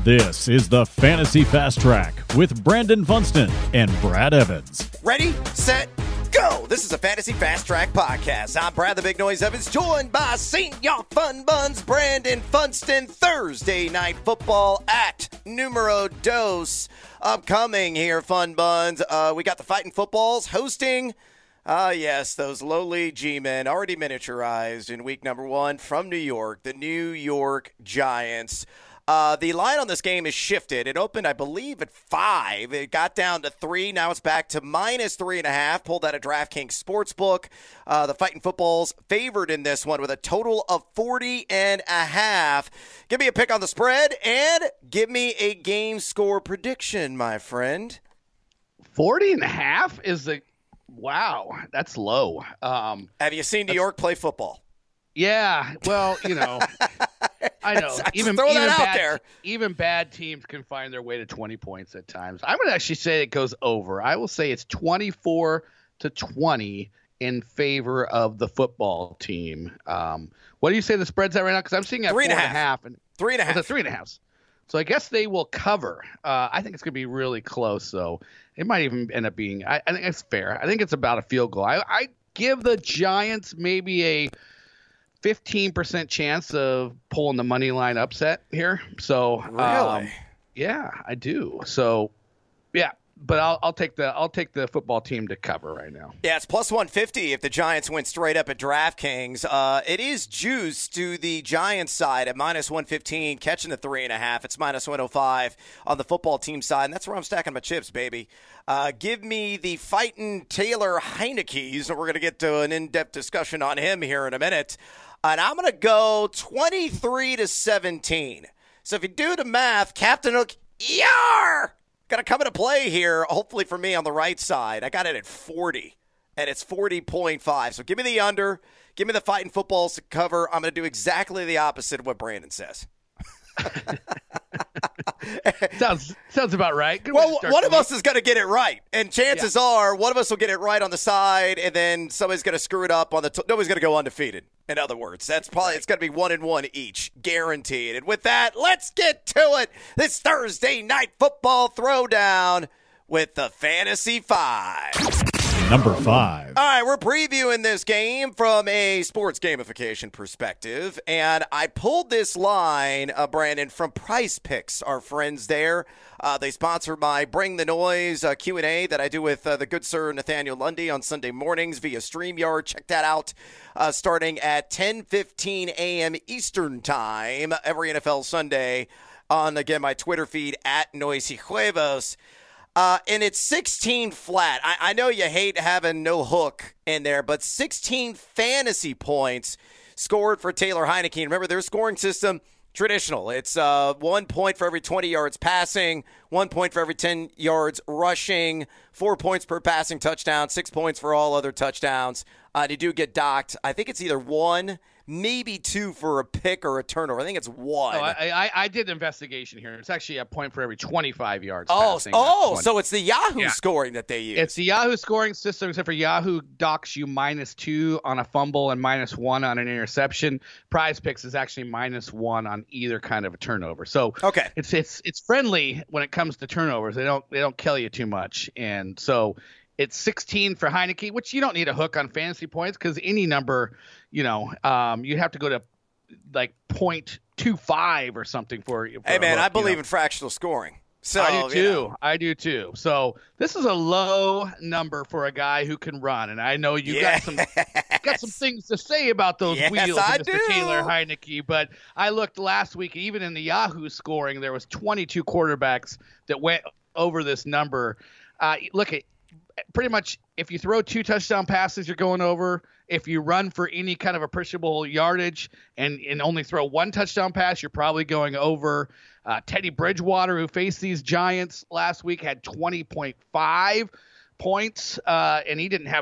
This is the Fantasy Fast Track with Brandon Funston and Brad Evans. Ready, set, go! This is a Fantasy Fast Track podcast. I'm Brad the Big Noise Evans, joined by Senior Fun Buns, Brandon Funston. Thursday Night Football at Numero Dos. Upcoming here, Fun Buns. We got the Fighting Footballs hosting. Yes, those lowly G-men already miniaturized in week number 1 from New York, the New York Giants. The line on this game is shifted. It opened, I believe, at 5. It got down to 3. Now it's back to minus 3.5. Pulled out of DraftKings Sportsbook. The Fighting Footballs favored in this one with a total of 40.5. Give me a pick on the spread and give me a game score prediction, my friend. 40.5 is the... Wow, that's low. Have you seen New York play football? Yeah, well, you know, I know. Even bad teams can find their way to 20 points at times. I would actually say it goes over. I will say it's 24-20 in favor of the football team. What do you say the spread's at right now? Because I'm seeing at 4.5 and 3.5. It's 3.5. So I guess they will cover. I think it's going to be really close, so it might even end up being – I think it's fair. I think it's about a field goal. I give the Giants maybe a 15% chance of pulling the money line upset here. So really? Yeah, I do. So, yeah. But I'll take the football team to cover right now. Yeah, it's plus 150 if the Giants win straight up at DraftKings. It is juiced to the Giants side at minus 115, catching the 3.5. It's minus 105 on the football team side, and that's where I'm stacking my chips, baby. Give me the fighting Taylor Heinicke, and we're going to get to an in-depth discussion on him here in a minute. And I'm going to go 23-17. So if you do the math, Captain Hook, yar! Got to come into play here, hopefully for me on the right side. I got it at 40, and it's 40.5. So give me the under. Give me the Fighting Footballs to cover. I'm going to do exactly the opposite of what Brandon says. Sounds about right. Good well, one of us is going to get it right, and chances are one of us will get it right on the side, and then somebody's going to screw it up on the nobody's going to go undefeated. In other words, that's probably it's going to be 1-1 each, guaranteed. And with that, let's get to it. This Thursday Night Football Throwdown with the Fantasy 5. Number 5. All right, we're previewing this game from a sports gamification perspective, and I pulled this line, Brandon, from Prize Picks, our friends there. They sponsor my Bring the Noise Q&A that I do with the good sir Nathaniel Lundy on Sunday mornings via StreamYard. Check that out starting at 10:15 a.m. Eastern Time every NFL Sunday on, again, my Twitter feed at Noisy Huevos. And it's 16 flat. I know you hate having no hook in there, but 16 fantasy points scored for Taylor Heinicke. Remember, their scoring system, traditional. It's 1 point for every 20 yards passing, 1 point for every 10 yards rushing, 4 points per passing touchdown, 6 points for all other touchdowns. You do get docked. I think it's either 1, maybe 2 for a pick or a turnover. I think it's 1. Oh, I did investigation here. It's actually a point for every 25 yards passing. So it's the Yahoo scoring that they use. It's the Yahoo scoring system, except for Yahoo docks you -2 on a fumble and -1 on an interception. Prize Picks is actually -1 on either kind of a turnover. So okay, it's friendly when it comes to turnovers. They don't kill you too much, and so. It's 16 for Heinicke, which you don't need a hook on fantasy points because any number, you have to go to like 0.25 or something for you. Hey, man, I believe in fractional scoring. So I do too. I do too. So this is a low number for a guy who can run, and I know you got some things to say about those wheels, Mr. Taylor Heinicke. But I looked last week, even in the Yahoo scoring, there was 22 quarterbacks that went over this number. Look at. Pretty much, if you throw 2 touchdown passes, you're going over. If you run for any kind of appreciable yardage and only throw 1 touchdown pass, you're probably going over. Teddy Bridgewater, who faced these Giants last week, had 20.5 points, and he didn't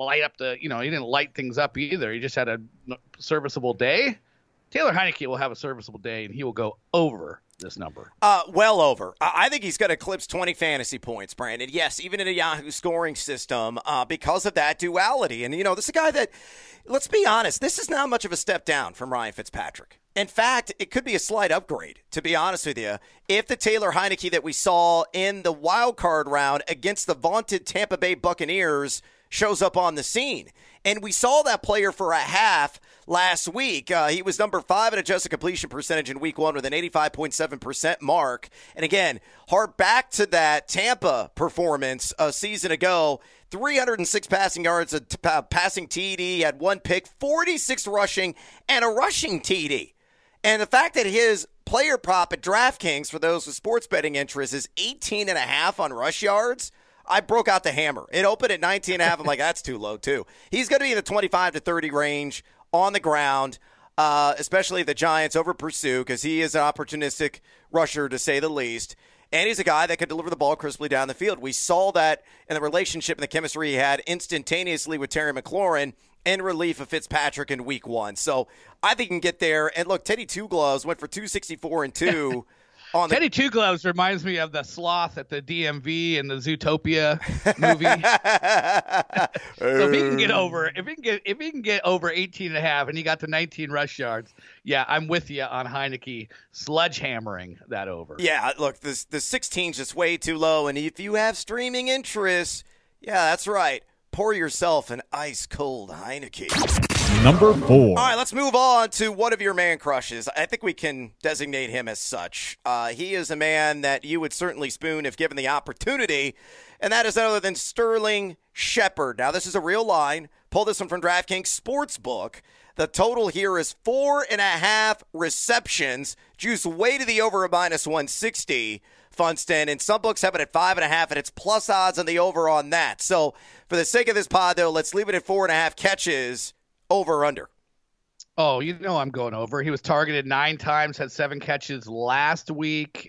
light things up either. He just had a serviceable day. Taylor Heinicke will have a serviceable day, and he will go over this number? Well over. I think he's going to eclipse 20 fantasy points, Brandon. Yes, even in a Yahoo scoring system because of that duality. And, this is a guy that, let's be honest, this is not much of a step down from Ryan Fitzpatrick. In fact, it could be a slight upgrade, to be honest with you, if the Taylor Heinicke that we saw in the wild card round against the vaunted Tampa Bay Buccaneers shows up on the scene. And we saw that player for a half last week. He was number 5 in adjusted completion percentage in week 1 with an 85.7% mark. And again, hark back to that Tampa performance a season ago. 306 passing yards, a passing TD, had 1 pick, 46 rushing, and a rushing TD. And the fact that his player prop at DraftKings, for those with sports betting interests, is 18.5 on rush yards, I broke out the hammer. It opened at 19.5. I'm like, that's too low, too. He's going to be in the 25 to 30 range on the ground, especially the Giants over pursue, because he is an opportunistic rusher, to say the least. And he's a guy that could deliver the ball crisply down the field. We saw that in the relationship and the chemistry he had instantaneously with Terry McLaurin in relief of Fitzpatrick in week 1. So I think he can get there. And look, Teddy Two Gloves went for 264 and 2. Teddy Two Gloves reminds me of the sloth at the DMV and the Zootopia movie. So if he can get over 18.5 and he got to 19 rush yards, yeah, I'm with you on Heinicke sledgehammering that over. Yeah, look, the 16's just way too low. And if you have streaming interests, yeah, that's right. Pour yourself an ice-cold Heinicke. Number 4. All right, let's move on to one of your man crushes. I think we can designate him as such. He is a man that you would certainly spoon if given the opportunity, and that is none other than Sterling Shepard. Now, this is a real line. Pull this one from DraftKings Sportsbook. The total here is 4.5 receptions. Juice way to the over a minus 160. Funston, and some books have it at 5.5, and it's plus odds on the over on that. So, for the sake of this pod, though, let's leave it at 4.5 catches, over under. Oh, I'm going over. He was targeted 9 times, had 7 catches last week.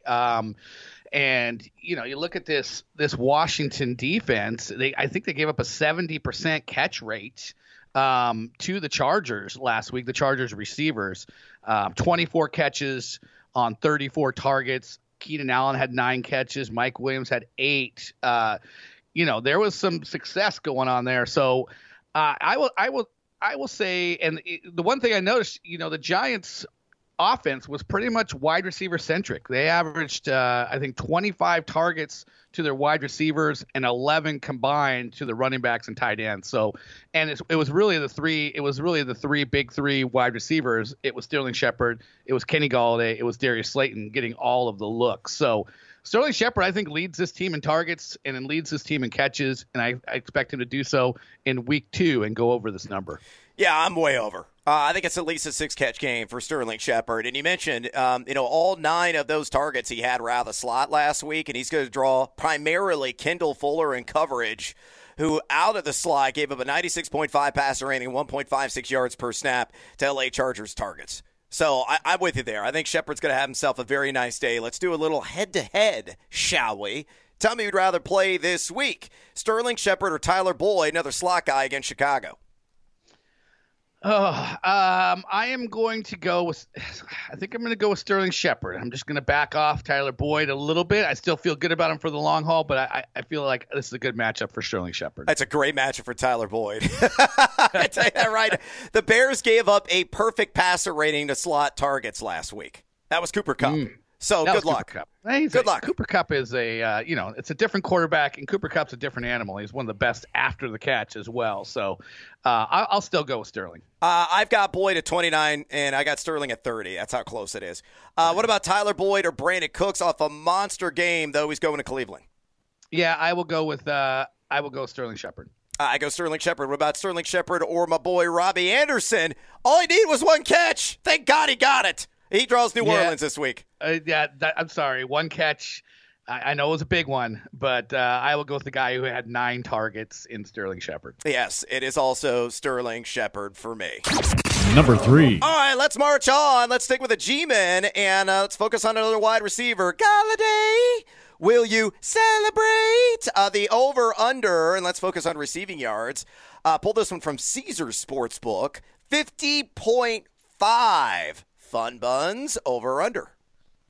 And you look at this Washington defense. I think they gave up a 70% catch rate to the Chargers last week. The Chargers receivers, 24 catches on 34 targets. Keenan Allen had 9 catches. Mike Williams had 8. There was some success going on there. So I will say, and the one thing I noticed, the Giants offense was pretty much wide receiver centric. They averaged, I think, 25 targets to their wide receivers and 11 combined to the running backs and tight ends. So, and it was really the three big 3 wide receivers. It was Sterling Shepard, it was Kenny Golladay, it was Darius Slayton getting all of the looks. So Sterling Shepard, I think, leads this team in targets and then leads this team in catches, and I expect him to do so in week 2 and go over this number. Yeah, I'm way over. I think it's at least a 6-catch game for Sterling Shepard. And you mentioned, all 9 of those targets he had were out of the slot last week, and he's going to draw primarily Kendall Fuller in coverage, who out of the slot gave up a 96.5 passer rating, 1.56 yards per snap to LA Chargers targets. So I'm with you there. I think Shepard's going to have himself a very nice day. Let's do a little head-to-head, shall we? Tell me who'd rather play this week, Sterling Shepard or Tyler Boyd, another slot guy against Chicago. I am going to go with – I think I'm going to go with Sterling Shepard. I'm just going to back off Tyler Boyd a little bit. I still feel good about him for the long haul, but I feel like this is a good matchup for Sterling Shepard. That's a great matchup for Tyler Boyd. I tell you that right. The Bears gave up a perfect passer rating to slot targets last week. That was Cooper Kupp. So good luck. Good luck. Cooper Kupp is it's a different quarterback, and Cooper Kupp's a different animal. He's one of the best after the catch as well. So I'll still go with Sterling. I've got Boyd at 29, and I got Sterling at 30. That's how close it is. What about Tyler Boyd or Brandon Cooks off a monster game, though he's going to Cleveland? Yeah, I will go with Sterling Shepard. I go Sterling Shepard. What about Sterling Shepard or my boy Robbie Anderson? All he needed was 1 catch. Thank God he got it. He draws New Orleans this week. I'm sorry. 1 catch. I know it was a big one, but I will go with the guy who had 9 targets in Sterling Shepard. Yes, it is also Sterling Shepard for me. Number 3. All right, let's march on. Let's stick with the G-Men, and let's focus on another wide receiver. Golladay, will you celebrate? The over-under, and let's focus on receiving yards. Pull this one from Caesars Sportsbook. 50.5. Fun Buns, over or under?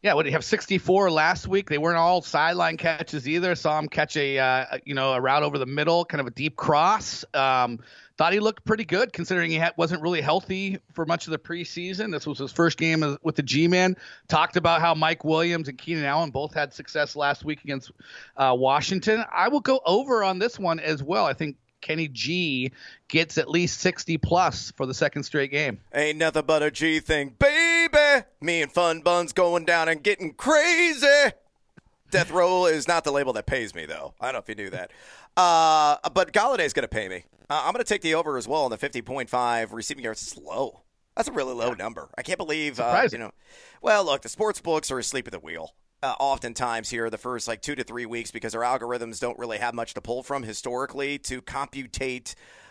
Yeah, what did he have 64 last week? They weren't all sideline catches either. Saw him catch a route over the middle, kind of a deep cross. Thought he looked pretty good considering he wasn't really healthy for much of the preseason. This was his first game with the G-Man. Talked about how Mike Williams and Keenan Allen both had success last week against Washington. I will go over on this one as well. I think Kenny G gets at least 60+ for the second straight game. Ain't nothing but a G thing, baby. Me and Fun Buns going down and getting crazy. Death Row is not the label that pays me, though. I don't know if you knew that. But Galladay's going to pay me. I'm going to take the over as well on the 50.5 receiving yards. It's low. That's a really low number. I can't believe, well, look, the sports books are asleep at the wheel. Oftentimes here the first 2 to 3 weeks because our algorithms don't really have much to pull from historically to computate's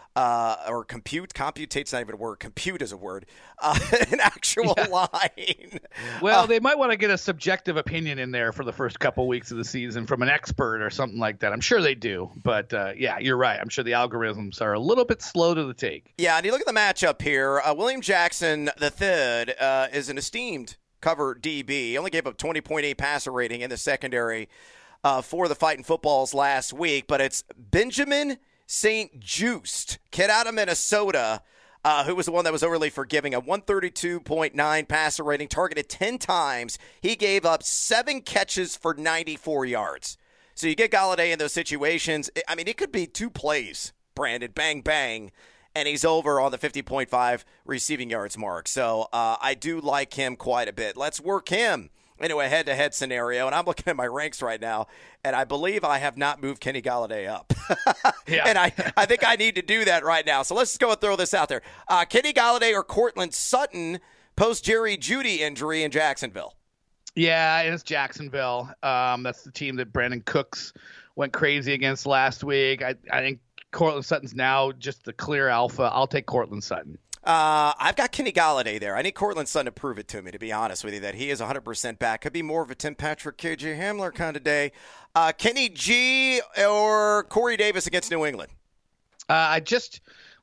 not even a word. Compute is a word. An actual line. Well, they might want to get a subjective opinion in there for the first couple weeks of the season from an expert or something like that. I'm sure they do. But, you're right. I'm sure the algorithms are a little bit slow to the take. Yeah, and you look at the matchup here. William Jackson III is an esteemed cover DB. He only gave up 20.8 passer rating in the secondary for the Fighting Footballs last week. But it's Benjamin St. Juste, kid out of Minnesota, who was the one that was overly forgiving. A 132.9 passer rating, targeted 10 times. He gave up 7 catches for 94 yards. So you get Galladay in those situations. I mean, it could be 2 plays, Brandon, bang, bang, and he's over on the 50.5 receiving yards mark. So I do like him quite a bit. Let's work him into a head-to-head scenario, and I'm looking at my ranks right now, and I believe I have not moved Kenny Galladay up. And I think I need to do that right now. So let's just go and throw this out there. Kenny Galladay or Courtland Sutton post-Jerry Jeudy injury in Jacksonville? Yeah, it's Jacksonville. That's the team that Brandon Cooks went crazy against last week. I think Courtland Sutton's now just the clear alpha. I'll take Courtland Sutton. I've got Kenny Galladay there. I need Courtland Sutton to prove it to me, to be honest with you, that he is 100% back. Could be more of a Tim Patrick, KJ Hamler kind of day. Kenny G or Corey Davis against New England? I just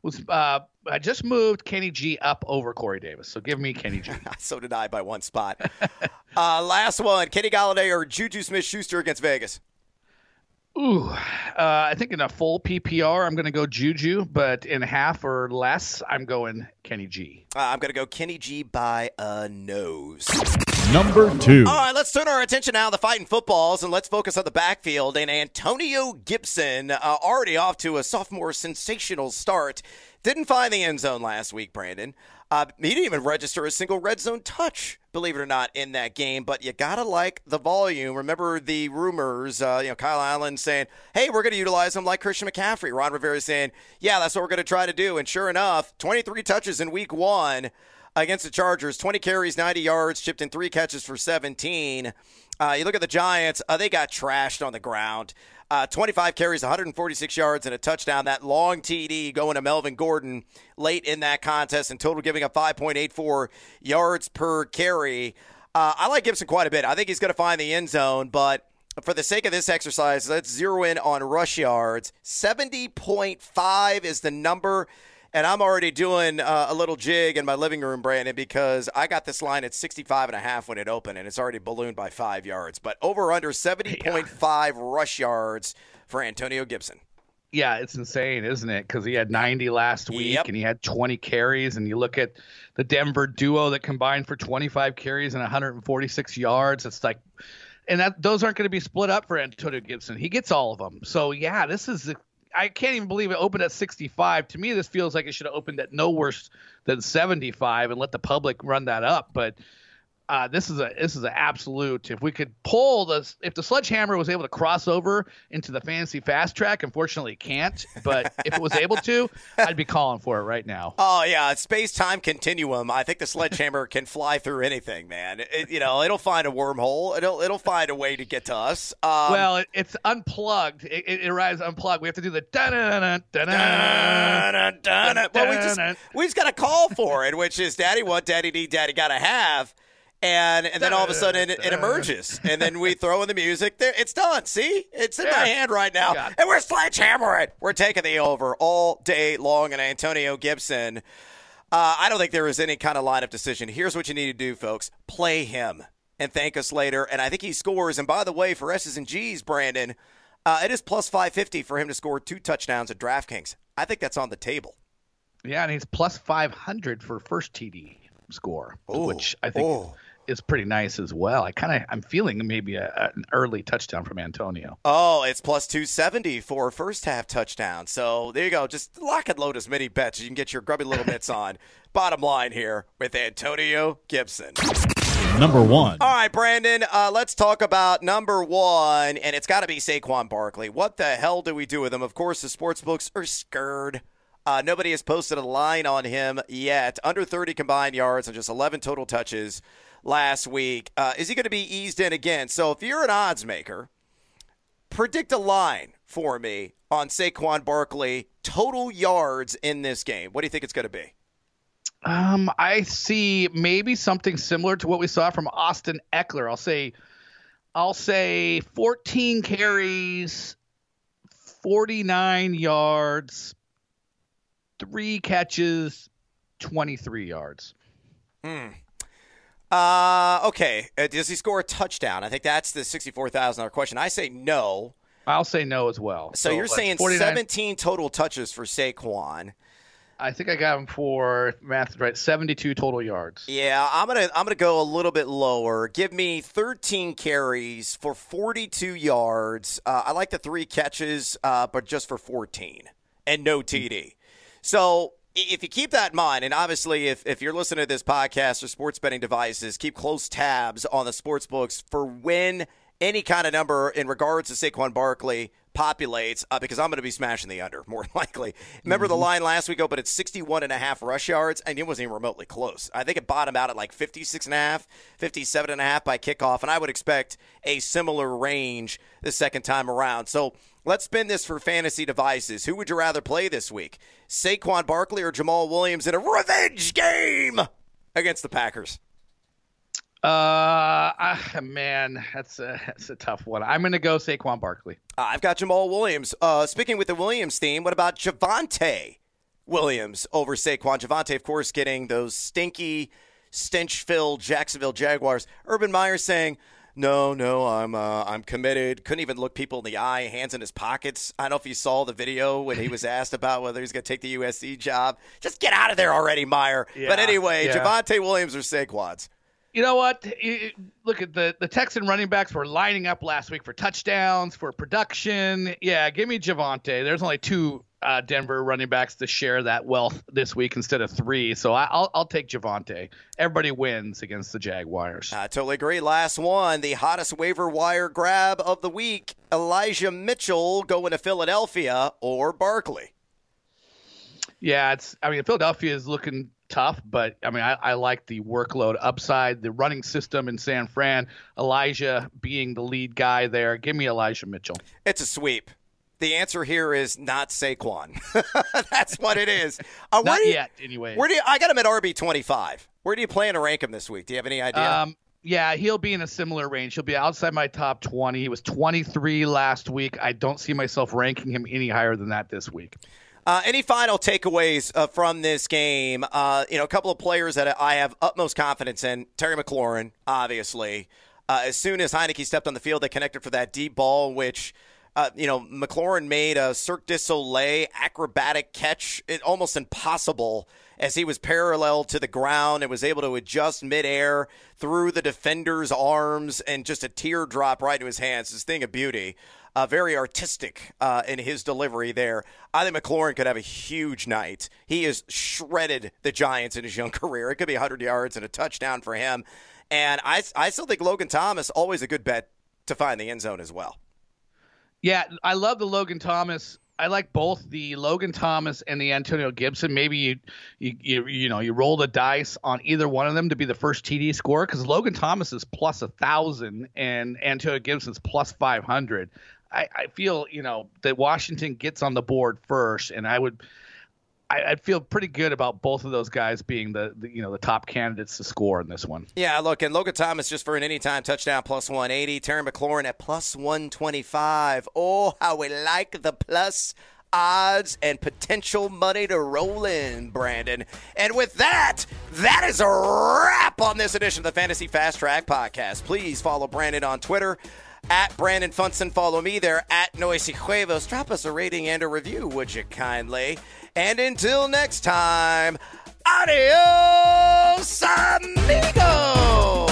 moved Kenny G up over Corey Davis, so give me Kenny G. So did I by one spot. Last one, Kenny Galladay or Juju Smith-Schuster against Vegas? I think in a full PPR, I'm going to go Juju, but in half or less, I'm going Kenny G. I'm going to go Kenny G by a nose. Number 2. All right, let's turn our attention now to the Fighting Footballs, and let's focus on the backfield. And Antonio Gibson, already off to a sophomore sensational start, didn't find the end zone last week, Brandon. He didn't even register a single red zone touch, believe it or not, in that game. But you got to like the volume. Remember the rumors, Kyle Allen saying, hey, we're going to utilize him like Christian McCaffrey. Ron Rivera saying, yeah, that's what we're going to try to do. And sure enough, 23 touches in week 1 against the Chargers, 20 carries, 90 yards, chipped in 3 catches for 17. You look at the Giants, they got trashed on the ground. 25 carries, 146 yards, and a touchdown. That long TD going to Melvin Gordon late in that contest, in total giving up 5.84 yards per carry. I like Gibson quite a bit. I think he's going to find the end zone, but for the sake of this exercise, let's zero in on rush yards. 70.5 is the number. And I'm already doing a little jig in my living room, Brandon, because I got this line at 65.5 when it opened, and it's already ballooned by 5 yards. But over under 70.5 rush yards for Antonio Gibson. Yeah, it's insane, isn't it? Because he had 90 last week, and he had 20 carries. And you look at the Denver duo that combined for 25 carries and 146 yards. It's like – and those aren't going to be split up for Antonio Gibson. He gets all of them. So, yeah, this is – I can't even believe it opened at 65. To me, this feels like it should have opened at no worse than 75 and let the public run that up. But this is an absolute. If we could pull this, if the Sledgehammer was able to cross over into the fantasy fast track, unfortunately it can't. But if it was able to, I'd be calling for it right now. Oh yeah, space-time continuum. I think the Sledgehammer can fly through anything, man. It'll find a wormhole. It'll find a way to get to us. Well, it's unplugged. It arrives unplugged. We have to do the da-da-da-da-da-da-da-da-da. Well, we just got a call for it, which is Daddy what, Daddy need, Daddy gotta have. And then all of a sudden it emerges, and then we throw in the music. There, it's done. See, it's in my hand right now, and we're sledgehammering. We're taking the over all day long. And Antonio Gibson, I don't think there is any kind of lineup decision. Here's what you need to do, folks: play him and thank us later. And I think he scores. And by the way, for S's and G's, Brandon, it is plus 550 for him to score 2 touchdowns at DraftKings. I think that's on the table. Yeah, and he's plus 500 for first TD score, which I think is pretty nice as well. I'm feeling maybe an early touchdown from Antonio. Oh, it's plus 270 for first half touchdown. So there you go. Just lock and load as many bets as you can get your grubby little mitts on. Bottom line here with Antonio Gibson. Number 1. All right, Brandon, let's talk about number 1, and it's got to be Saquon Barkley. What the hell do we do with him? Of course, the sports books are scared. Nobody has posted a line on him yet. Under 30 combined yards and just 11 total touches last week. Is he going to be eased in again? So if you're an odds maker, predict a line for me on Saquon Barkley, total yards in this game. What do you think it's going to be? I see maybe something similar to what we saw from Austin Eckler. I'll say 14 carries, 49 yards, 3 catches, 23 yards. Okay. Does he score a touchdown? I think that's the $64,000 question. I say no. I'll say no as well. So you're saying 17 total touches for Saquon. I think I got him for, if math is right, 72 total yards. Yeah, I'm gonna go a little bit lower. Give me 13 carries for 42 yards. I like the 3 catches, but just for 14 and no TD. So if you keep that in mind, and obviously if you're listening to this podcast or sports betting devices, keep close tabs on the sports books for when any kind of number in regards to Saquon Barkley populates, because I'm going to be smashing the under, more likely. Remember the line last week opened at 61.5 rush yards, and it wasn't even remotely close. I think it bottomed out at like 56.5, 57.5 by kickoff, and I would expect a similar range the second time around. So let's spin this for fantasy devices. Who would you rather play this week? Saquon Barkley or Jamal Williams in a revenge game against the Packers? Man, that's a tough one. I'm going to go Saquon Barkley. I've got Jamal Williams. Speaking with the Williams theme, what about Javonte Williams over Saquon? Javonte, of course, getting those stinky, stench-filled Jacksonville Jaguars. Urban Meyer saying, No, I'm committed. Couldn't even look people in the eye, hands in his pockets. I don't know if you saw the video when he was asked about whether he's going to take the USC job. Just get out of there already, Meyer. Yeah, but anyway, yeah. Javonte Williams or Saquon's? You know what? Look at the Texan running backs were lining up last week for touchdowns, for production. Yeah, give me Javonte. There's only 2 Denver running backs to share that wealth this week instead of 3. So I'll take Javonte. Everybody wins against the Jaguars. I totally agree. Last one, the hottest waiver wire grab of the week, Elijah Mitchell going to Philadelphia or Barkley. Yeah, Philadelphia is looking tough, but I like the workload upside, the running system in San Fran. Elijah being the lead guy there. Give me Elijah Mitchell. It's a sweep. The answer here is not Saquon. That's what it is. Not yet, anyway. I got him at RB25. Where do you plan to rank him this week? Do you have any idea? Yeah, he'll be in a similar range. He'll be outside my top 20. He was 23 last week. I don't see myself ranking him any higher than that this week. Any final takeaways from this game? A couple of players that I have utmost confidence in. Terry McLaurin, obviously. As soon as Heineke stepped on the field, they connected for that deep ball, which, McLaurin made a Cirque du Soleil acrobatic catch. Almost impossible as he was parallel to the ground and was able to adjust midair through the defender's arms and just a teardrop right into his hands. This thing of beauty. Very artistic in his delivery there. I think McLaurin could have a huge night. He has shredded the Giants in his young career. It could be 100 yards and a touchdown for him. And I still think Logan Thomas, always a good bet to find the end zone as well. Yeah, I love the Logan Thomas. I like both the Logan Thomas and the Antonio Gibson. Maybe you roll the dice on either one of them to be the first TD scorer, because Logan Thomas is plus 1,000 and Antonio Gibson's plus 500. I feel that Washington gets on the board first, and I'd feel pretty good about both of those guys being the top candidates to score in this one. Yeah, look, and Logan Thomas just for an anytime touchdown plus 180. Terry McLaurin at plus 125. Oh, how we like the plus odds and potential money to roll in, Brandon. And with that, that is a wrap on this edition of the Fantasy Fast Track Podcast. Please follow Brandon on Twitter at Brandon Funston. Follow me there at Noisy Huevos. Drop us a rating and a review, would you kindly? And until next time, adios, amigos!